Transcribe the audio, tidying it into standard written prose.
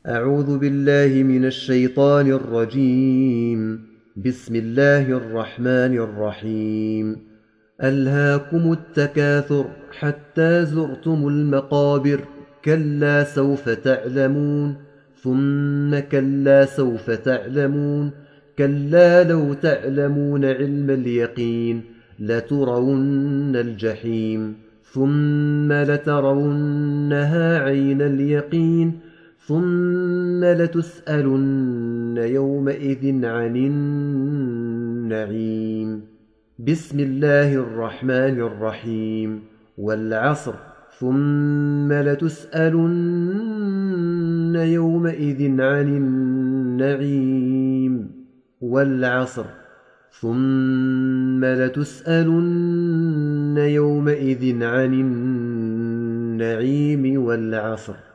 أعوذ بالله من الشيطان الرجيم. بسم الله الرحمن الرحيم. ألهاكم التكاثر حتى زرتم المقابر، كلا سوف تعلمون ثم كلا سوف تعلمون، كلا لو تعلمون علم اليقين لترون الجحيم ثم لترونها عين اليقين ثم لتسألن يومئذ عن النعيم. بسم الله الرحمن الرحيم. والعصر ثم لتسألن يومئذ عن النعيم. والعصر ثم لتسألن يومئذ عن النعيم. والعصر.